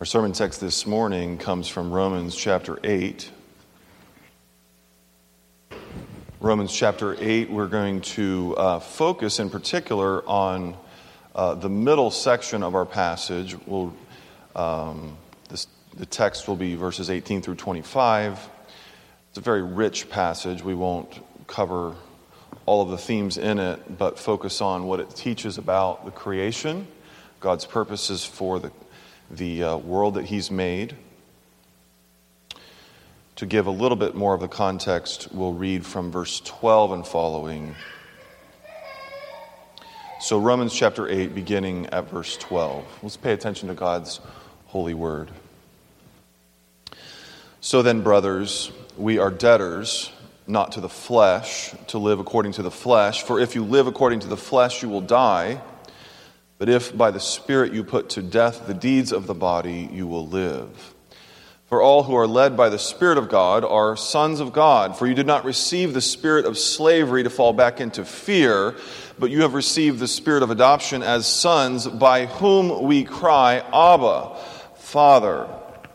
Our sermon text this morning comes from Romans chapter 8. Romans chapter 8, we're going to focus in particular on the middle section of our passage. The text will be verses 18 through 25. It's a very rich passage. We won't cover all of the themes in it, but focus on what it teaches about the creation, God's purposes for the world that He's made. To give a little bit more of the context, we'll read from verse 12 and following. So Romans chapter 8, beginning at verse 12. Let's pay attention to God's holy word. So then, brothers, we are debtors, not to the flesh, to live according to the flesh. For if you live according to the flesh, you will die. But if by the Spirit you put to death the deeds of the body, you will live. For all who are led by the Spirit of God are sons of God. For you did not receive the spirit of slavery to fall back into fear, but you have received the spirit of adoption as sons, by whom we cry, Abba, Father.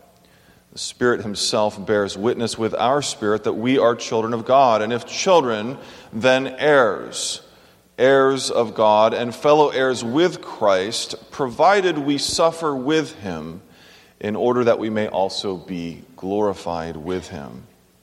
The Spirit Himself bears witness with our spirit that we are children of God, and if children, then heirs. Heirs of God and fellow heirs with Christ, provided we suffer with Him, in order that we may also be glorified with Him.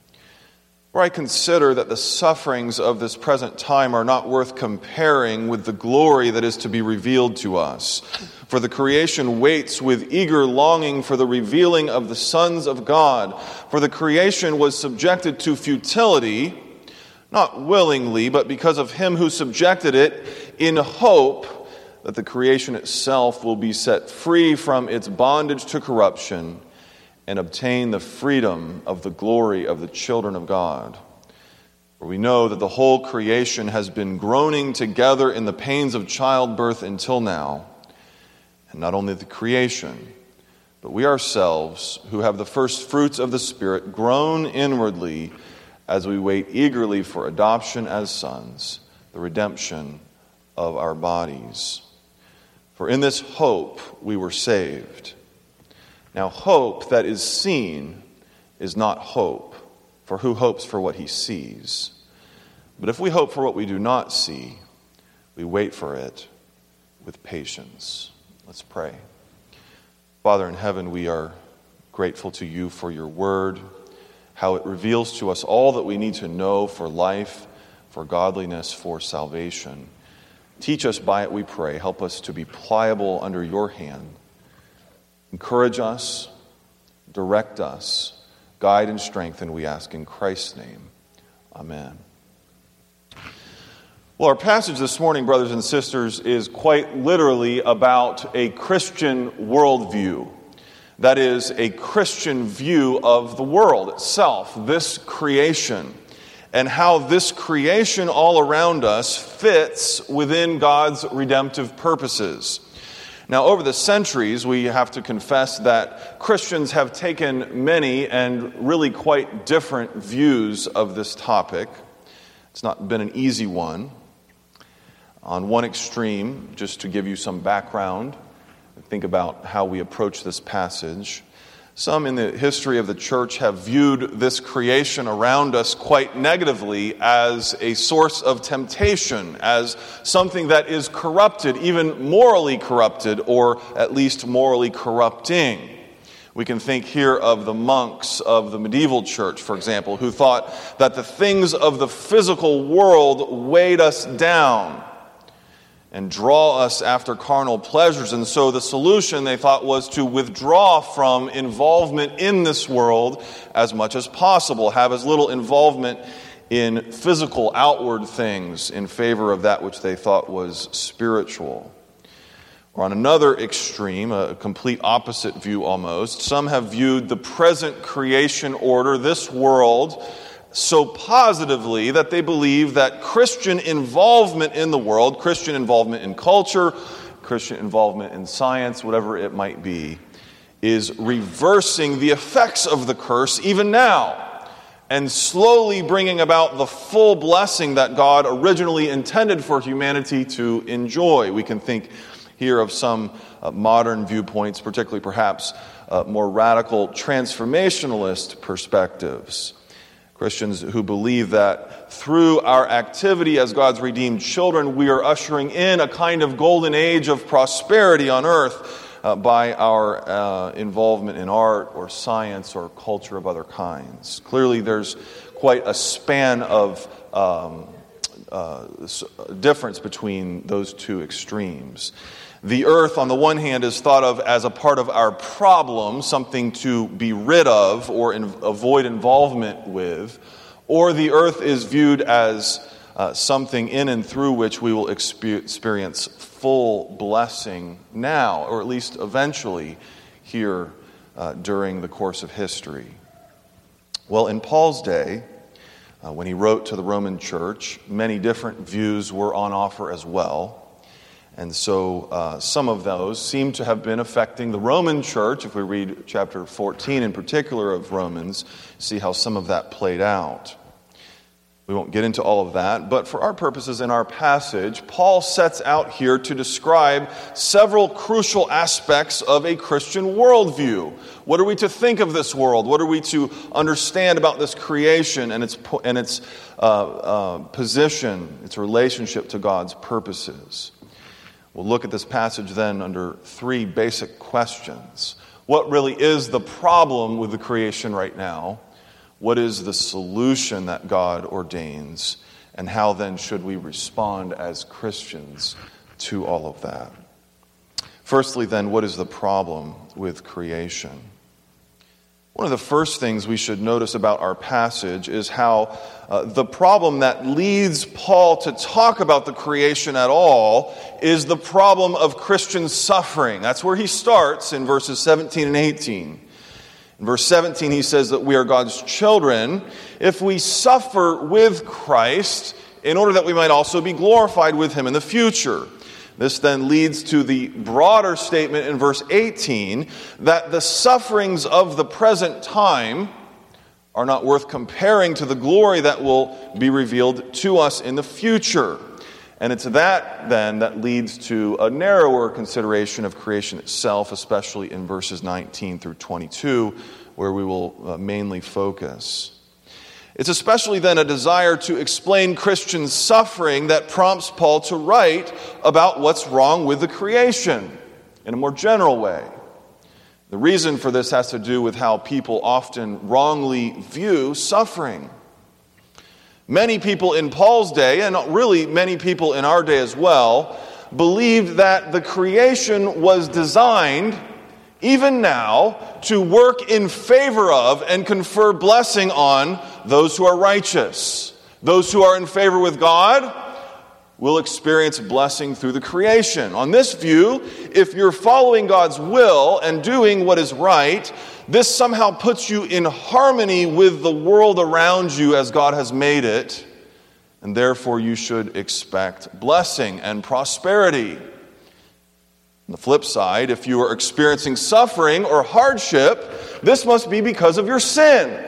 For I consider that the sufferings of this present time are not worth comparing with the glory that is to be revealed to us. For the creation waits with eager longing for the revealing of the sons of God. For the creation was subjected to futility, not willingly, but because of Him who subjected it, in hope that the creation itself will be set free from its bondage to corruption and obtain the freedom of the glory of the children of God. For we know that the whole creation has been groaning together in the pains of childbirth until now. And not only the creation, but we ourselves, who have the first fruits of the Spirit, groan inwardly as we wait eagerly for adoption as sons, the redemption of our bodies. For in this hope we were saved. Now hope that is seen is not hope, for who hopes for what he sees? But if we hope for what we do not see, we wait for it with patience. Let's pray. Father in heaven, we are grateful to you for your word, how it reveals to us all that we need to know for life, for godliness, for salvation. Teach us by it, we pray. Help us to be pliable under your hand. Encourage us, direct us, guide and strengthen, we ask in Christ's name. Amen. Well, our passage this morning, brothers and sisters, is quite literally about a Christian worldview. That is, a Christian view of the world itself, this creation, and how this creation all around us fits within God's redemptive purposes. Now, over the centuries, we have to confess that Christians have taken many and really quite different views of this topic. It's not been an easy one. On one extreme, just to give you some background, think about how we approach this passage. Some in the history of the church have viewed this creation around us quite negatively as a source of temptation, as something that is corrupted, even morally corrupted, or at least morally corrupting. We can think here of the monks of the medieval church, for example, who thought that the things of the physical world weighed us down and draw us after carnal pleasures. And so the solution, they thought, was to withdraw from involvement in this world as much as possible, have as little involvement in physical outward things in favor of that which they thought was spiritual. Or on another extreme, a complete opposite view almost, some have viewed the present creation order, this world, so positively that they believe that Christian involvement in the world, Christian involvement in culture, Christian involvement in science, whatever it might be, is reversing the effects of the curse even now, and slowly bringing about the full blessing that God originally intended for humanity to enjoy. We can think here of some modern viewpoints, particularly perhaps more radical transformationalist perspectives. Christians who believe that through our activity as God's redeemed children, we are ushering in a kind of golden age of prosperity on earth by our involvement in art or science or culture of other kinds. Clearly, there's quite a span of difference between those two extremes. The earth, on the one hand, is thought of as a part of our problem, something to be rid of or avoid involvement with, or the earth is viewed as something in and through which we will experience full blessing now, or at least eventually here during the course of history. Well, in Paul's day, when he wrote to the Roman church, many different views were on offer as well. And so some of those seem to have been affecting the Roman church. If we read chapter 14 in particular of Romans, see how some of that played out. We won't get into all of that, but for our purposes in our passage, Paul sets out here to describe several crucial aspects of a Christian worldview. What are we to think of this world? What are we to understand about this creation and its position, its relationship to God's purposes? We'll look at this passage then under three basic questions. What really is the problem with the creation right now? What is the solution that God ordains? And how then should we respond as Christians to all of that? Firstly then, what is the problem with creation? One of the first things we should notice about our passage is how the problem that leads Paul to talk about the creation at all is the problem of Christian suffering. That's where he starts in verses 17 and 18. In verse 17, he says that we are God's children if we suffer with Christ in order that we might also be glorified with him in the future. This then leads to the broader statement in verse 18 that the sufferings of the present time are not worth comparing to the glory that will be revealed to us in the future. And it's that then that leads to a narrower consideration of creation itself, especially in verses 19 through 22, where we will mainly focus. It's especially then a desire to explain Christian suffering that prompts Paul to write about what's wrong with the creation in a more general way. The reason for this has to do with how people often wrongly view suffering. Many people in Paul's day, and really many people in our day as well, believed that the creation was designed, even now, to work in favor of and confer blessing on those who are righteous. Those who are in favor with God will experience blessing through the creation. On this view, if you're following God's will and doing what is right, this somehow puts you in harmony with the world around you as God has made it, and therefore you should expect blessing and prosperity. On the flip side, if you are experiencing suffering or hardship, this must be because of your sin.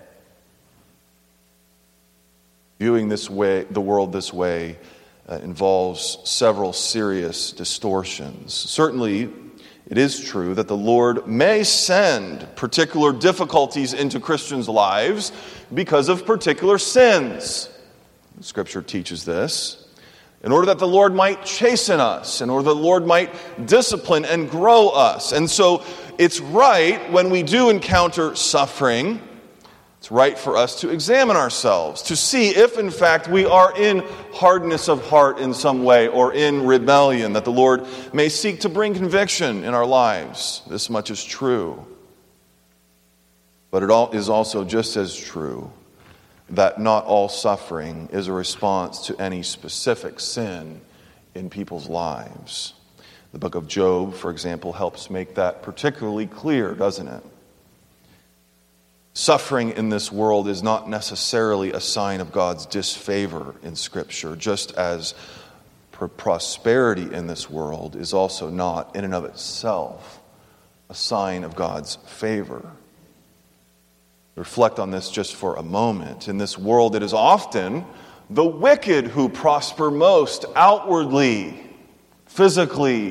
Viewing this way, the world this way, involves several serious distortions. Certainly, it is true that the Lord may send particular difficulties into Christians' lives because of particular sins. Scripture teaches this. In order that the Lord might chasten us, in order that the Lord might discipline and grow us. And so it's right when we do encounter suffering, it's right for us to examine ourselves, to see if in fact we are in hardness of heart in some way or in rebellion, that the Lord may seek to bring conviction in our lives. This much is true. But it is also just as true that not all suffering is a response to any specific sin in people's lives. The book of Job, for example, helps make that particularly clear, doesn't it? Suffering in this world is not necessarily a sign of God's disfavor in Scripture, just as prosperity in this world is also not, in and of itself, a sign of God's favor. Reflect on this just for a moment. In this world, it is often the wicked who prosper most outwardly, physically,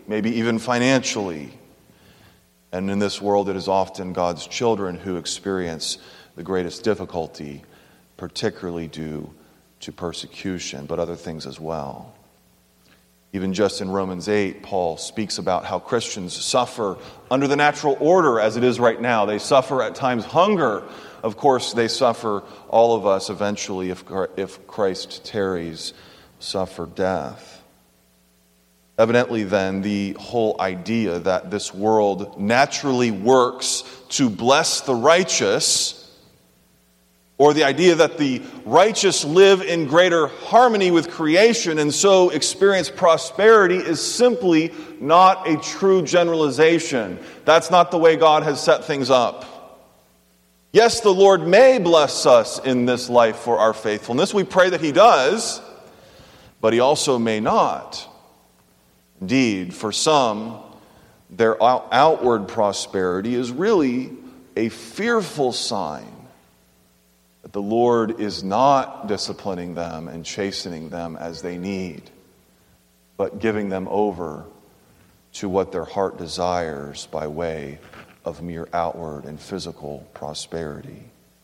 maybe even financially. And in this world, it is often God's children who experience the greatest difficulty, particularly due to persecution, but other things as well. Even just in Romans 8, Paul speaks about how Christians suffer under the natural order as it is right now. They suffer at times hunger. Of course, they suffer, all of us eventually, if Christ tarries, suffer death. Evidently, then, the whole idea that this world naturally works to bless the righteous, or the idea that the righteous live in greater harmony with creation and so experience prosperity, is simply not a true generalization. That's not the way God has set things up. Yes, the Lord may bless us in this life for our faithfulness. We pray that He does, but He also may not. Indeed, for some, their outward prosperity is really a fearful sign that the Lord is not disciplining them and chastening them as they need, but giving them over to what their heart desires by way of mere outward and physical prosperity.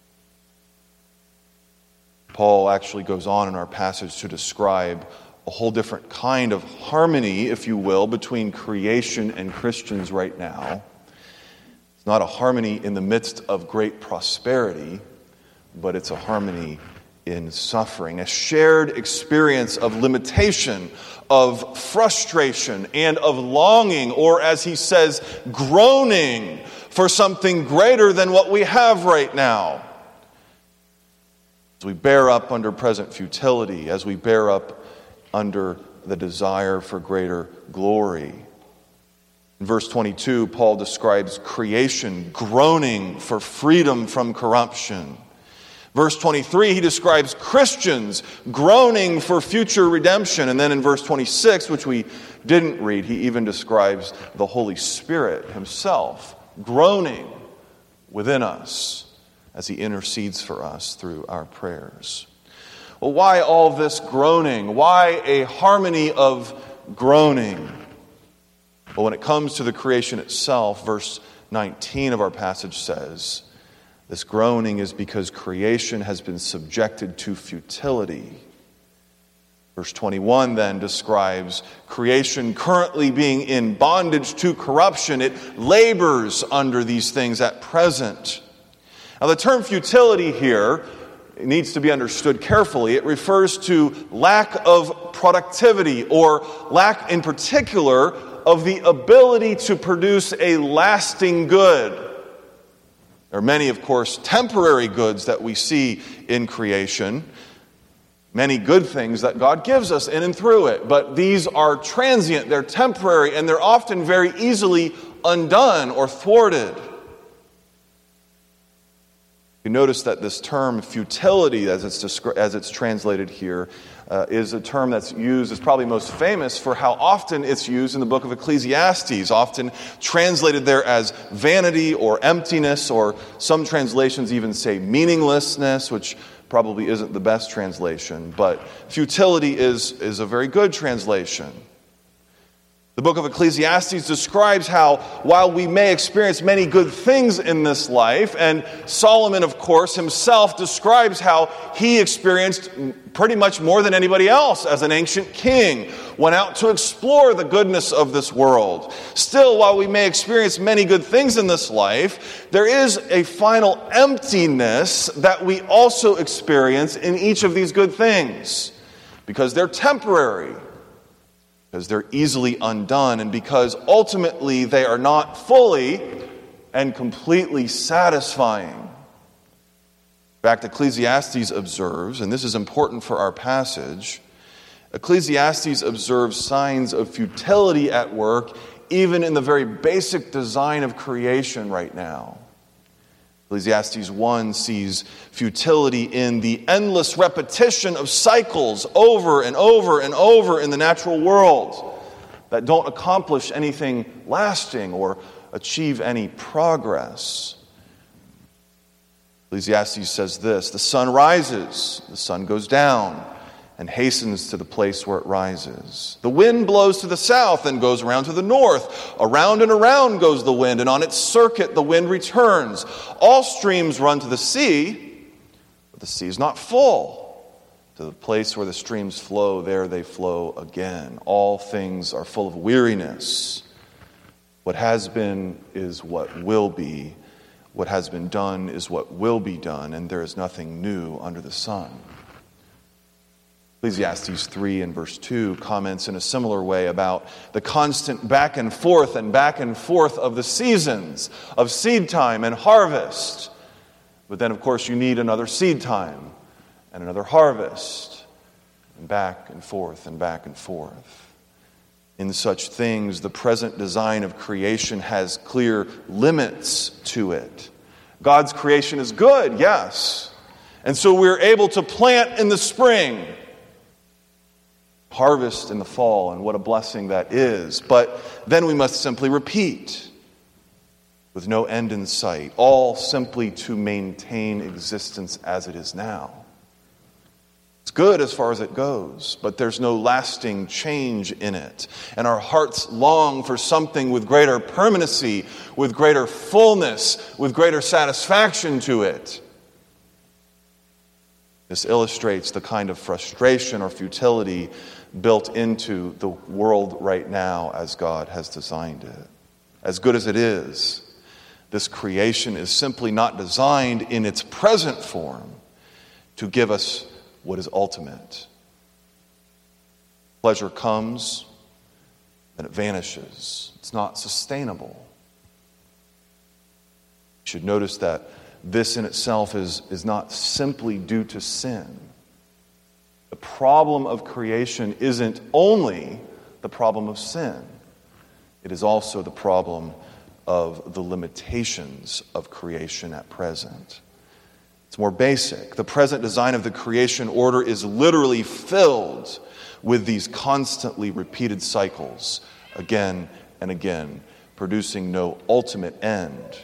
Paul actually goes on in our passage to describe a whole different kind of harmony, if you will, between creation and Christians right now. It's not a harmony in the midst of great prosperity, but it's a harmony in suffering, a shared experience of limitation, of frustration, and of longing, or as he says, groaning for something greater than what we have right now. As we bear up under present futility, as we bear up under the desire for greater glory. In verse 22, Paul describes creation groaning for freedom from corruption. Verse 23, he describes Christians groaning for future redemption. And then in verse 26, which we didn't read, he even describes the Holy Spirit himself groaning within us as he intercedes for us through our prayers. Well, why all this groaning? Why a harmony of groaning? Well, when it comes to the creation itself, verse 19 of our passage says, this groaning is because creation has been subjected to futility. Verse 21 then describes creation currently being in bondage to corruption. It labors under these things at present. Now the term futility here needs to be understood carefully. It refers to lack of productivity, or lack in particular of the ability to produce a lasting good. There are many, of course, temporary goods that we see in creation. Many good things that God gives us in and through it. But these are transient, they're temporary, and they're often very easily undone or thwarted. You notice that this term futility, as it's translated here, is a term that's used, is probably most famous for how often it's used in the book of Ecclesiastes, often translated there as vanity or emptiness, or some translations even say meaninglessness, which probably isn't the best translation, but futility is a very good translation. The book of Ecclesiastes describes how, while we may experience many good things in this life, and Solomon, of course, himself describes how he experienced pretty much more than anybody else as an ancient king, went out to explore the goodness of this world. Still, while we may experience many good things in this life, there is a final emptiness that we also experience in each of these good things, because they're temporary, because they're easily undone, and because ultimately they are not fully and completely satisfying. In fact, Ecclesiastes observes, and this is important for our passage, Ecclesiastes observes signs of futility at work even in the very basic design of creation right now. Ecclesiastes 1 sees futility in the endless repetition of cycles over and over and over in the natural world that don't accomplish anything lasting or achieve any progress. Ecclesiastes says this: the sun rises, the sun goes down, and hastens to the place where it rises. The wind blows to the south and goes around to the north. Around and around goes the wind, and on its circuit the wind returns. All streams run to the sea, but the sea is not full. To the place where the streams flow, there they flow again. All things are full of weariness. What has been is what will be. What has been done is what will be done, and there is nothing new under the sun. Ecclesiastes 3 and verse 2 comments in a similar way about the constant back and forth of the seasons of seed time and harvest. But then, of course, you need another seed time and another harvest, and back and forth and back and forth. In such things, the present design of creation has clear limits to it. God's creation is good, yes. And so we're able to plant in the spring, harvest in the fall, and what a blessing that is. But then we must simply repeat with no end in sight, all simply to maintain existence as it is now. It's good as far as it goes, but there's no lasting change in it. And our hearts long for something with greater permanency, with greater fullness, with greater satisfaction to it. This illustrates the kind of frustration or futility built into the world right now as God has designed it. As good as it is, this creation is simply not designed in its present form to give us what is ultimate. Pleasure comes, then it vanishes. It's not sustainable. You should notice that this in itself is not simply due to sin. The problem of creation isn't only the problem of sin. It is also the problem of the limitations of creation at present. It's more basic. The present design of the creation order is literally filled with these constantly repeated cycles, again and again, producing no ultimate end.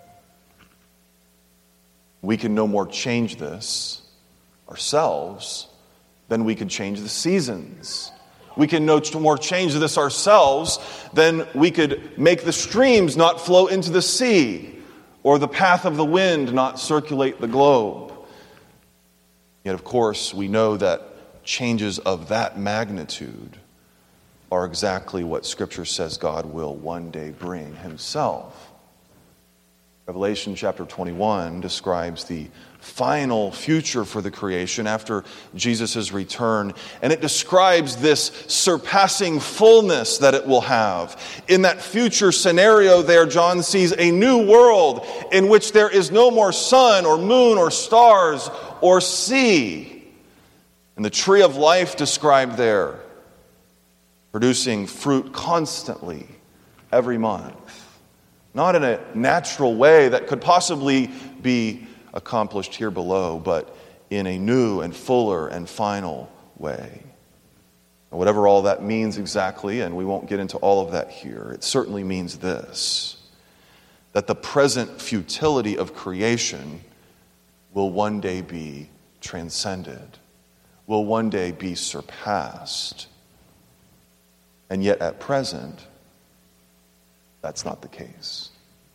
We can no more change this ourselves than we could change the seasons. We can no more change this ourselves than we could make the streams not flow into the sea, or the path of the wind not circulate the globe. Yet, of course, we know that changes of that magnitude are exactly what Scripture says God will one day bring himself. Revelation chapter 21 describes the final future for the creation after Jesus' return, and it describes this surpassing fullness that it will have. In that future scenario there, John sees a new world in which there is no more sun or moon or stars or sea. And the tree of life described there, producing fruit constantly every month. Not in a natural way that could possibly be accomplished here below, but in a new and fuller and final way. And whatever all that means exactly, and we won't get into all of that here, it certainly means this, that the present futility of creation will one day be transcended, will one day be surpassed. And yet at present, that's not the case.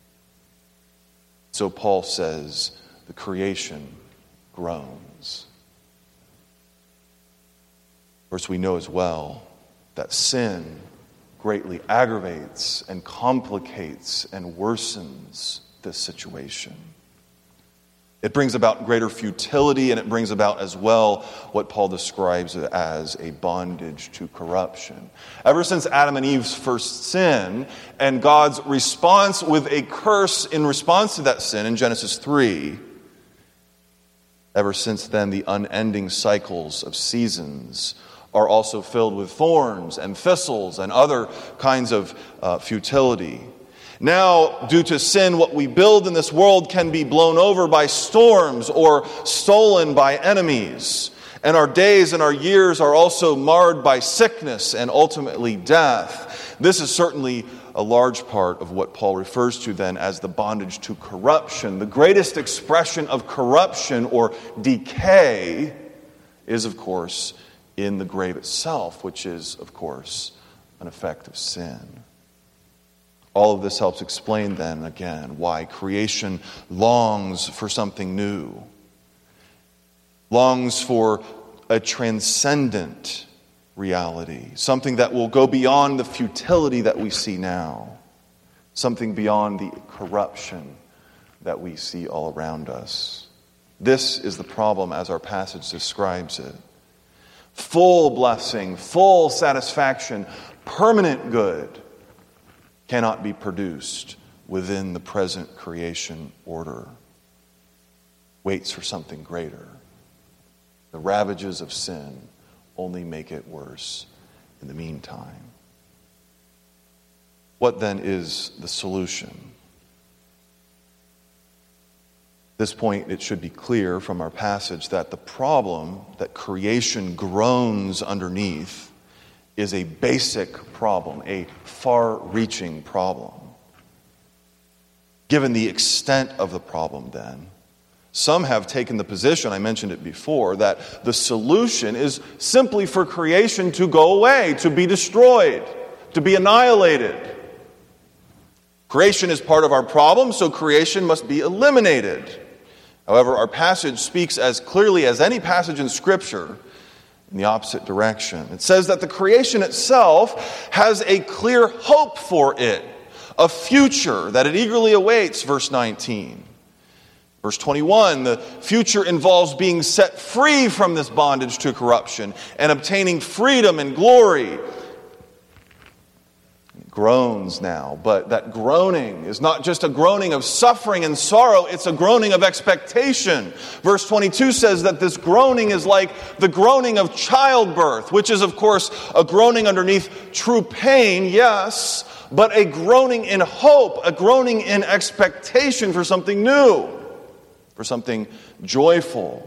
So Paul says, the creation groans. Of course, we know as well that sin greatly aggravates and complicates and worsens this situation. It brings about greater futility, and it brings about as well what Paul describes as a bondage to corruption. Ever since Adam and Eve's first sin, and God's response with a curse in response to that sin in Genesis 3, ever since then the unending cycles of seasons are also filled with thorns and thistles and other kinds of futility. Now, due to sin, what we build in this world can be blown over by storms or stolen by enemies. And our days and our years are also marred by sickness and ultimately death. This is certainly a large part of what Paul refers to then as the bondage to corruption. The greatest expression of corruption or decay is, of course, in the grave itself, which is, of course, an effect of sin. All of this helps explain then, again, why creation longs for something new, longs for a transcendent reality, something that will go beyond the futility that we see now, something beyond the corruption that we see all around us. This is the problem as our passage describes it. Full blessing, full satisfaction, permanent good cannot be produced within the present creation order. Waits for something greater. The ravages of sin only make it worse in the meantime. What then is the solution? At this point, it should be clear from our passage that the problem that creation groans underneath is a basic problem, a far-reaching problem. Given the extent of the problem, then, some have taken the position, I mentioned it before, that the solution is simply for creation to go away, to be destroyed, to be annihilated. Creation is part of our problem, so creation must be eliminated. However, our passage speaks as clearly as any passage in Scripture in the opposite direction. It says that the creation itself has a clear hope for it, a future that it eagerly awaits, verse 19. Verse 21, the future involves being set free from this bondage to corruption and obtaining freedom and glory. It groans now, but that groaning is not just a groaning of suffering and sorrow, it's a groaning of expectation. Verse 22 says that this groaning is like the groaning of childbirth, which is, of course, a groaning underneath true pain, yes, but a groaning in hope, a groaning in expectation for something new, for something joyful.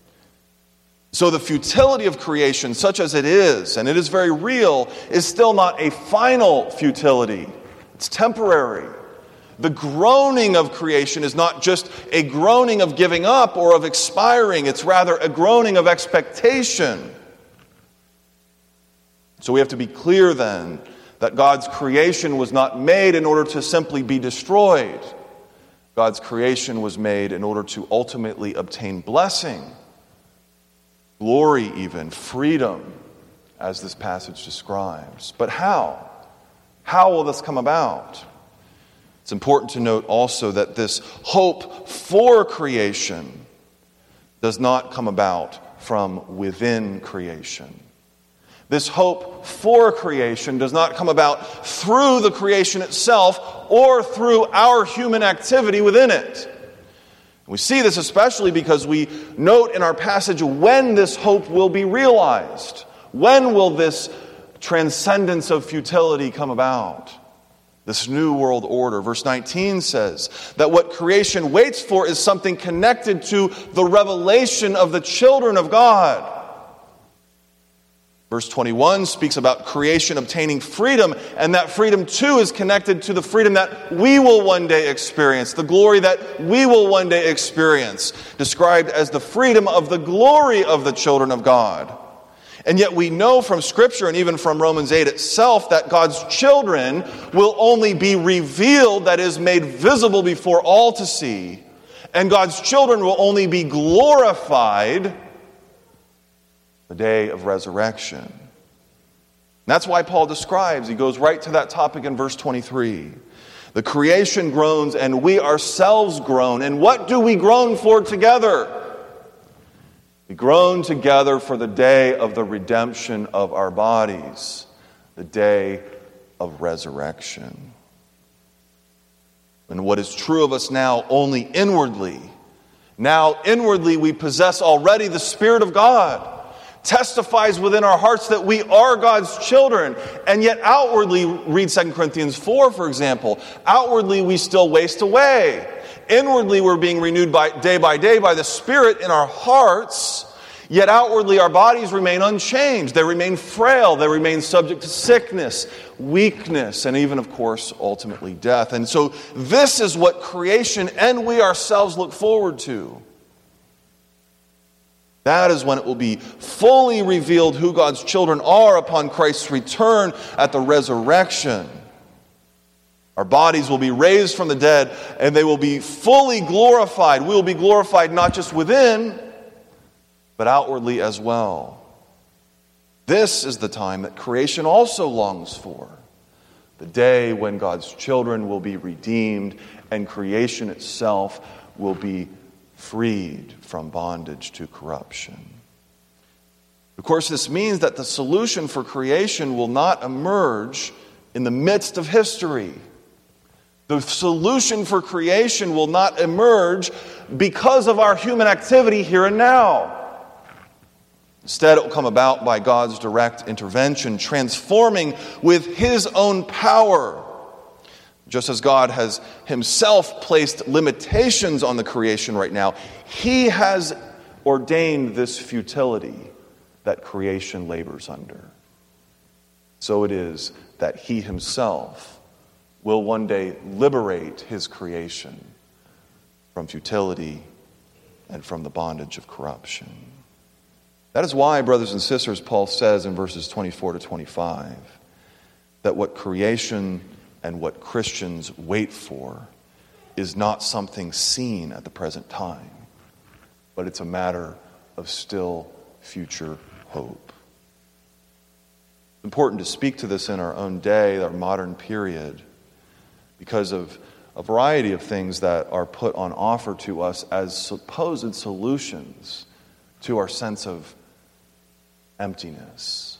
So the futility of creation, such as it is, and it is very real, is still not a final futility. It's temporary. The groaning of creation is not just a groaning of giving up or of expiring. It's rather a groaning of expectation. So we have to be clear then that God's creation was not made in order to simply be destroyed. God's creation was made in order to ultimately obtain blessing, glory even, freedom, as this passage describes. But how? How will this come about? It's important to note also that this hope for creation does not come about from within creation. This hope for creation does not come about through the creation itself or through our human activity within it. We see this especially because we note in our passage when this hope will be realized. When will this transcendence of futility come about? This new world order. Verse 19 says that what creation waits for is something connected to the revelation of the children of God. Verse 21 speaks about creation obtaining freedom, and that freedom too is connected to the freedom that we will one day experience, the glory that we will one day experience, described as the freedom of the glory of the children of God. And yet we know from Scripture and even from Romans 8 itself that God's children will only be revealed, that is, made visible before all to see, and God's children will only be glorified the day of resurrection. That's why Paul describes, he goes right to that topic in verse 23. The creation groans and we ourselves groan. And what do we groan for together? We groan together for the day of the redemption of our bodies, the day of resurrection. And what is true of us now only inwardly. Now inwardly we possess already the Spirit of God. Testifies within our hearts that we are God's children, and yet outwardly, read 2 Corinthians 4, for example, outwardly we still waste away. Inwardly we're being renewed by day by the Spirit in our hearts, yet outwardly our bodies remain unchanged. They remain frail, they remain subject to sickness, weakness, and even, of course, ultimately death. And so this is what creation and we ourselves look forward to. That is when it will be fully revealed who God's children are upon Christ's return at the resurrection. Our bodies will be raised from the dead, and they will be fully glorified. We will be glorified not just within, but outwardly as well. This is the time that creation also longs for. The day when God's children will be redeemed and creation itself will be freed from bondage to corruption. Of course, this means that the solution for creation will not emerge in the midst of history. The solution for creation will not emerge because of our human activity here and now. Instead, it will come about by God's direct intervention, transforming with His own power. Just as God has Himself placed limitations on the creation right now, He has ordained this futility that creation labors under. So it is that He Himself will one day liberate His creation from futility and from the bondage of corruption. That is why, brothers and sisters, Paul says in verses 24 to 25, that what creation and what Christians wait for is not something seen at the present time, but it's a matter of still future hope. It's important to speak to this in our own day, our modern period, because of a variety of things that are put on offer to us as supposed solutions to our sense of emptiness.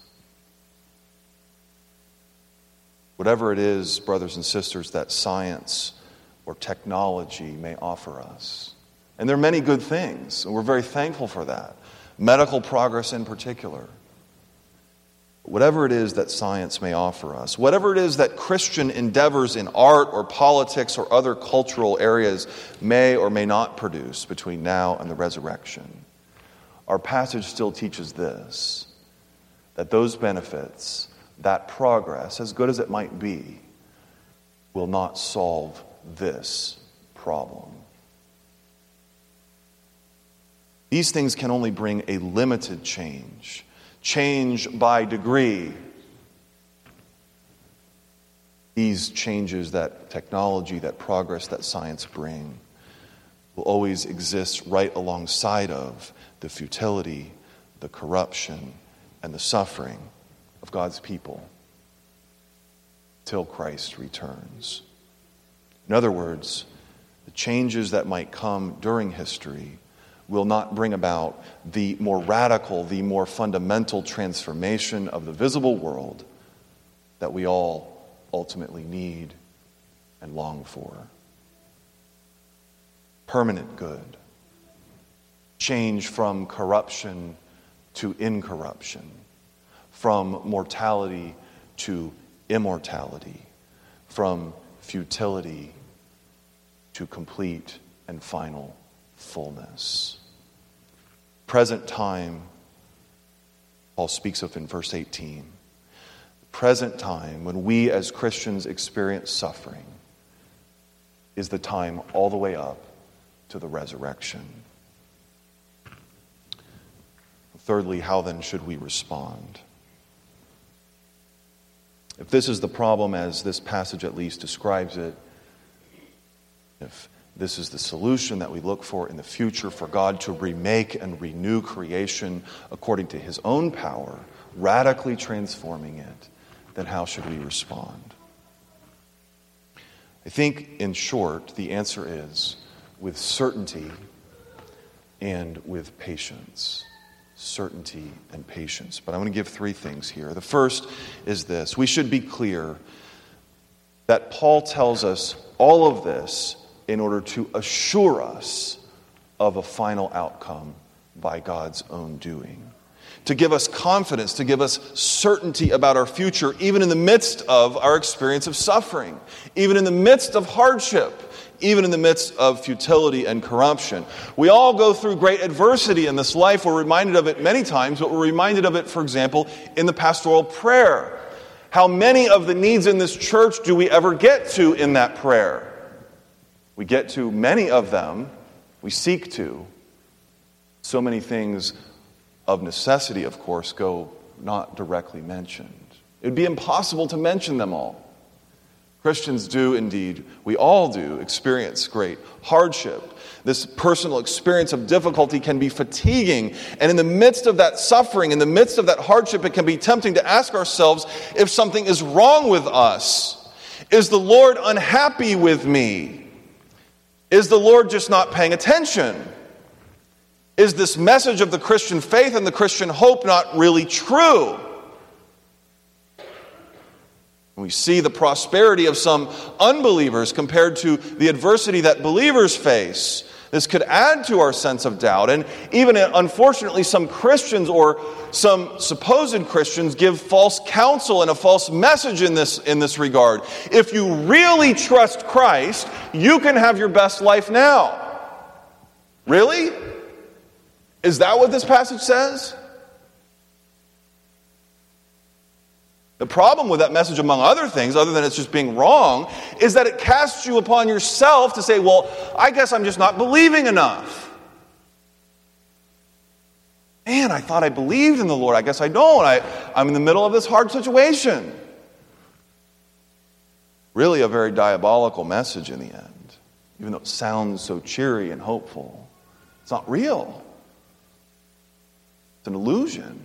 Whatever it is, brothers and sisters, that science or technology may offer us. And there are many good things, and we're very thankful for that. Medical progress in particular. Whatever it is that science may offer us, whatever it is that Christian endeavors in art or politics or other cultural areas may or may not produce between now and the resurrection, our passage still teaches this, that those benefits, that progress, as good as it might be, will not solve this problem. These things can only bring a limited change by degree. These changes that technology, that progress, that science bring will always exist right alongside of the futility, the corruption, and the suffering of God's people till Christ returns. In other words, the changes that might come during history will not bring about the more radical, the more fundamental transformation of the visible world that we all ultimately need and long for. Permanent good. Change from corruption to incorruption. From mortality to immortality. From futility to complete and final fullness. Present time, Paul speaks of in verse 18. Present time, when we as Christians experience suffering, is the time all the way up to the resurrection. Thirdly, how then should we respond? If this is the problem as this passage at least describes it, if this is the solution that we look for in the future, for God to remake and renew creation according to His own power, radically transforming it, then how should we respond? I think, in short, the answer is with certainty and with patience. Certainty and patience. But I want to give three things here. The first is this. We should be clear that Paul tells us all of this in order to assure us of a final outcome by God's own doing. To give us confidence, to give us certainty about our future, even in the midst of our experience of suffering, even in the midst of hardship, even in the midst of futility and corruption. We all go through great adversity in this life. We're reminded of it many times, but we're reminded of it, for example, in the pastoral prayer. How many of the needs in this church do we ever get to in that prayer? We get to many of them. We seek to. So many things of necessity, of course, go not directly mentioned. It would be impossible to mention them all. Christians do indeed, we all do, experience great hardship. This personal experience of difficulty can be fatiguing. And in the midst of that suffering, in the midst of that hardship, it can be tempting to ask ourselves if something is wrong with us. Is the Lord unhappy with me? Is the Lord just not paying attention? Is this message of the Christian faith and the Christian hope not really true? We see the prosperity of some unbelievers compared to the adversity that believers face. This could add to our sense of doubt. And even, unfortunately, some Christians or some supposed Christians give false counsel and a false message in this regard. If you really trust Christ, you can have your best life now. Really? Is that what this passage says? The problem with that message, among other things, other than it's just being wrong, is that it casts you upon yourself to say, well, I guess I'm just not believing enough. Man, I thought I believed in the Lord. I guess I don't. I'm in the middle of this hard situation. Really a very diabolical message in the end, even though it sounds so cheery and hopeful. It's not real. It's an illusion.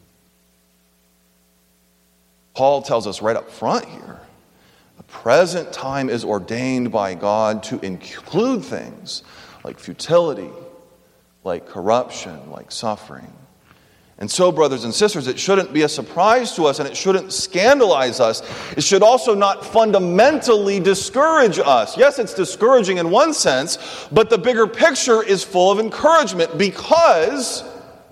Paul tells us right up front here, the present time is ordained by God to include things like futility, like corruption, like suffering. And so, brothers and sisters, it shouldn't be a surprise to us and it shouldn't scandalize us. It should also not fundamentally discourage us. Yes, it's discouraging in one sense, but the bigger picture is full of encouragement because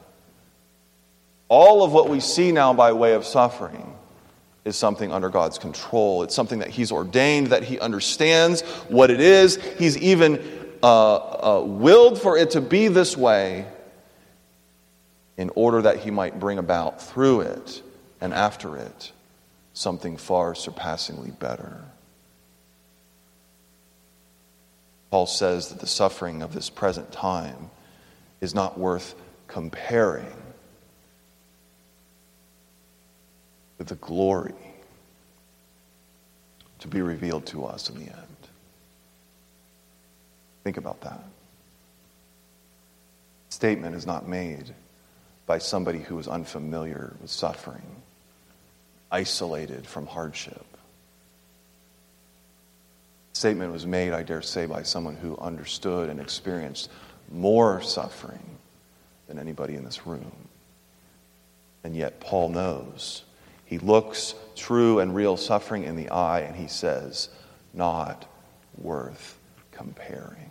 all of what we see now by way of suffering is something under God's control. It's something that He's ordained, that He understands what it is. He's even willed for it to be this way in order that He might bring about through it and after it something far surpassingly better. Paul says that the suffering of this present time is not worth comparing with the glory to be revealed to us in the end. Think about that. Statement is not made by somebody who is unfamiliar with suffering, isolated from hardship. Statement was made, I dare say, by someone who understood and experienced more suffering than anybody in this room. And yet Paul knows. He looks true and real suffering in the eye and he says, not worth comparing.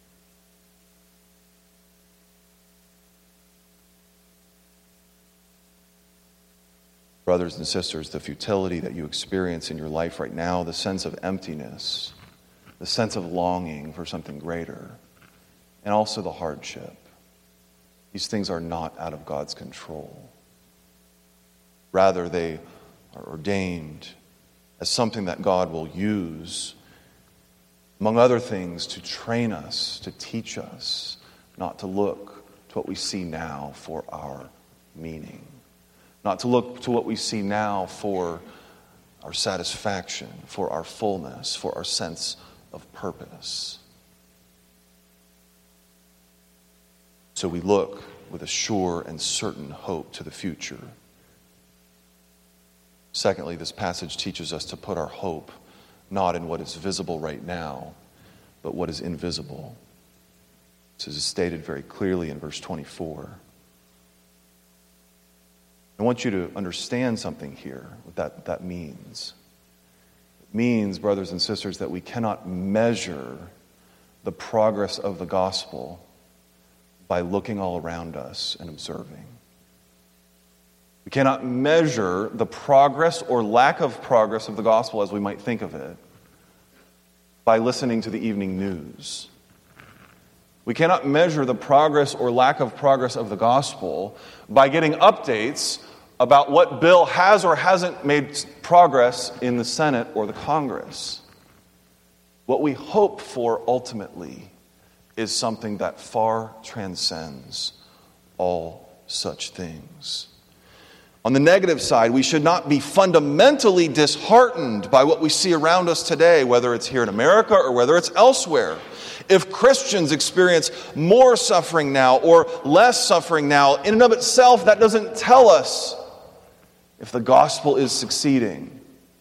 Brothers and sisters, the futility that you experience in your life right now, the sense of emptiness, the sense of longing for something greater, and also the hardship, these things are not out of God's control. Rather, they are ordained as something that God will use, among other things, to train us, to teach us, not to look to what we see now for our meaning, not to look to what we see now for our satisfaction, for our fullness, for our sense of purpose. So we look with a sure and certain hope to the future. Secondly, this passage teaches us to put our hope not in what is visible right now, but what is invisible. This is stated very clearly in verse 24. I want you to understand something here, what that means. It means, brothers and sisters, that we cannot measure the progress of the gospel by looking all around us and observing. We cannot measure the progress or lack of progress of the gospel, as we might think of it, by listening to the evening news. We cannot measure the progress or lack of progress of the gospel by getting updates about what bill has or hasn't made progress in the Senate or the Congress. What we hope for ultimately is something that far transcends all such things. On the negative side, we should not be fundamentally disheartened by what we see around us today, whether it's here in America or whether it's elsewhere. If Christians experience more suffering now or less suffering now, in and of itself, that doesn't tell us if the gospel is succeeding,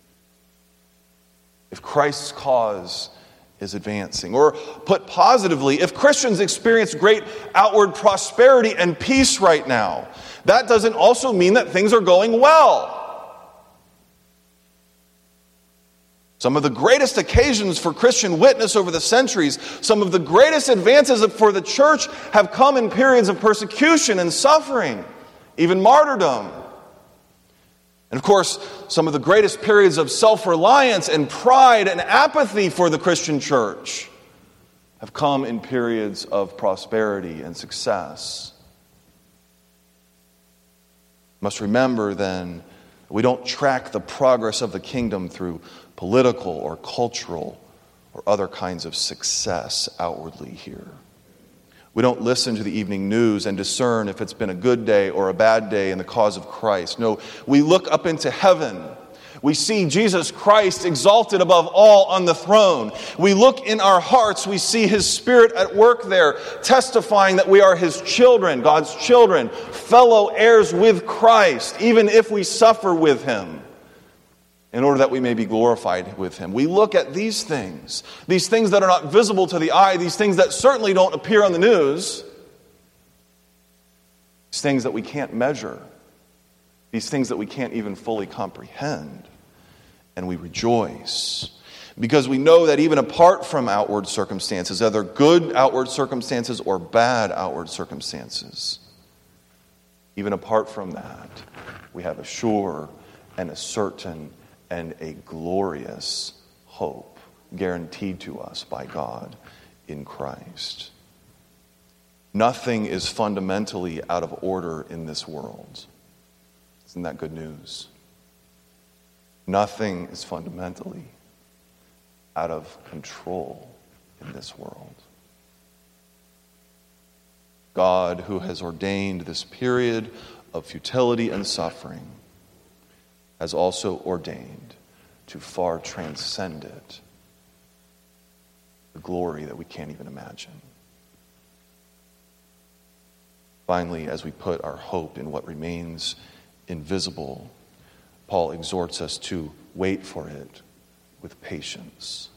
if Christ's cause is advancing. Or put positively, if Christians experience great outward prosperity and peace right now, that doesn't also mean that things are going well. Some of the greatest occasions for Christian witness over the centuries, some of the greatest advances for the church have come in periods of persecution and suffering, even martyrdom. And of course, some of the greatest periods of self-reliance and pride and apathy for the Christian church have come in periods of prosperity and success. Must remember then, we don't track the progress of the kingdom through political or cultural or other kinds of success outwardly here. We don't listen to the evening news and discern if it's been a good day or a bad day in the cause of Christ. No, we look up into heaven. We see Jesus Christ exalted above all on the throne. We look in our hearts, we see His Spirit at work there, testifying that we are His children, God's children, fellow heirs with Christ, even if we suffer with Him, in order that we may be glorified with Him. We look at these things that are not visible to the eye, these things that certainly don't appear on the news, these things that we can't measure, these things that we can't even fully comprehend, and we rejoice. Because we know that even apart from outward circumstances, either good outward circumstances or bad outward circumstances, even apart from that, we have a sure and a certain and a glorious hope guaranteed to us by God in Christ. Nothing is fundamentally out of order in this world. Isn't that good news? Nothing is fundamentally out of control in this world. God, who has ordained this period of futility and suffering, has also ordained to far transcend it the glory that we can't even imagine. Finally, as we put our hope in what remains invisible, Paul exhorts us to wait for it with patience.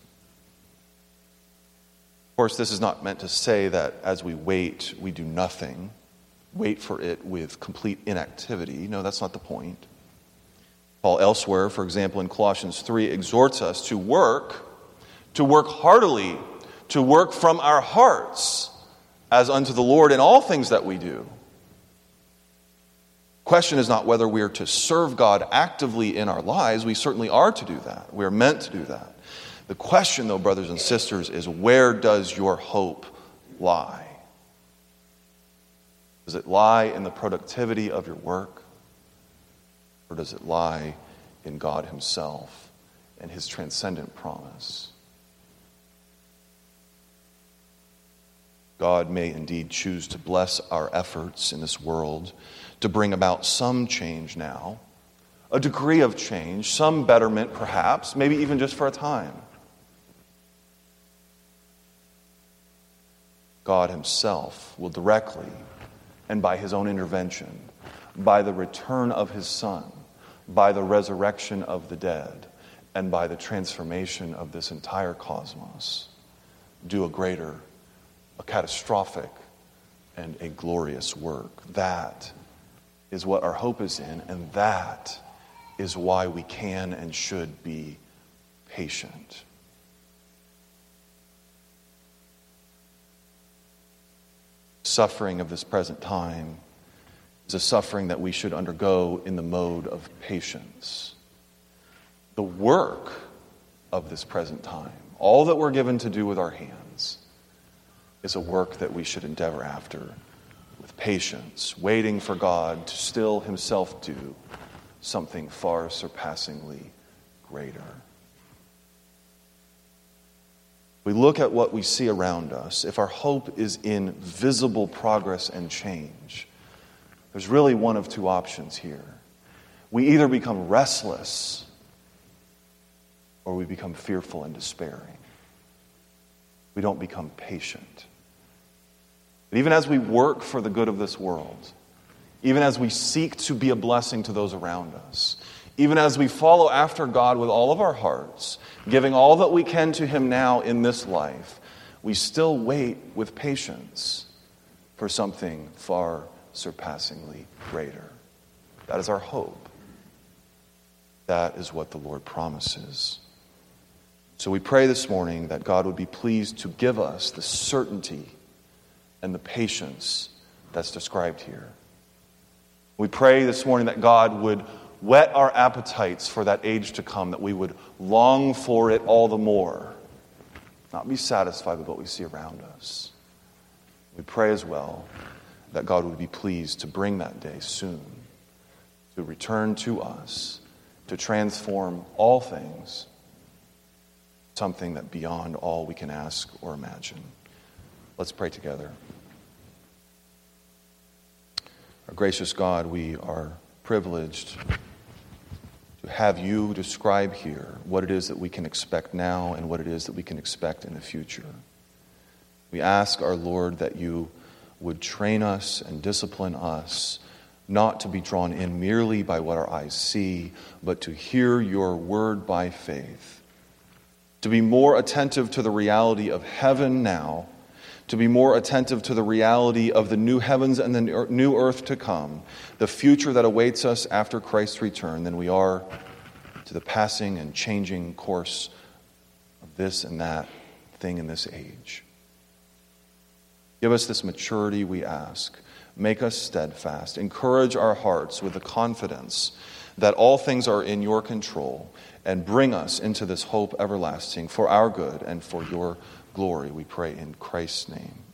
Of course, this is not meant to say that as we wait, we do nothing. Wait for it with complete inactivity. No, that's not the point. Paul elsewhere, for example, in Colossians 3, exhorts us to work heartily, to work from our hearts as unto the Lord in all things that we do. Question is not whether we are to serve God actively in our lives. We certainly are to do that. We are meant to do that. The question, though, brothers and sisters, is where does your hope lie? Does it lie in the productivity of your work? Or does it lie in God Himself and His transcendent promise? God may indeed choose to bless our efforts in this world to bring about some change now, a degree of change, some betterment perhaps, maybe even just for a time. God Himself will directly and by His own intervention, by the return of His Son, by the resurrection of the dead, and by the transformation of this entire cosmos, do a greater, a catastrophic, and a glorious work. That is what our hope is in, and that is why we can and should be patient. Suffering of this present time is a suffering that we should undergo in the mode of patience. The work of this present time, all that we're given to do with our hands, is a work that we should endeavor after with patience, waiting for God to still Himself do something far surpassingly greater. We look at what we see around us. If our hope is in visible progress and change, there's really one of two options here. We either become restless or we become fearful and despairing. We don't become patient. But even as we work for the good of this world, even as we seek to be a blessing to those around us, even as we follow after God with all of our hearts, giving all that we can to Him now in this life, we still wait with patience for something far surpassingly greater. That is our hope. That is what the Lord promises. So we pray this morning that God would be pleased to give us the certainty and the patience that's described here. We pray this morning that God would whet our appetites for that age to come, that we would long for it all the more, not be satisfied with what we see around us. We pray as well that God would be pleased to bring that day soon, to return to us, to transform all things, something that beyond all we can ask or imagine. Let's pray together. Our gracious God, we are privileged to have you describe here what it is that we can expect now and what it is that we can expect in the future. We ask, our Lord, that you would train us and discipline us not to be drawn in merely by what our eyes see, but to hear your word by faith, to be more attentive to the reality of heaven now, to be more attentive to the reality of the new heavens and the new earth to come, the future that awaits us after Christ's return, than we are to the passing and changing course of this and that thing in this age. Give us this maturity, we ask. Make us steadfast. Encourage our hearts with the confidence that all things are in your control, and bring us into this hope everlasting for our good and for your glory, we pray in Christ's name.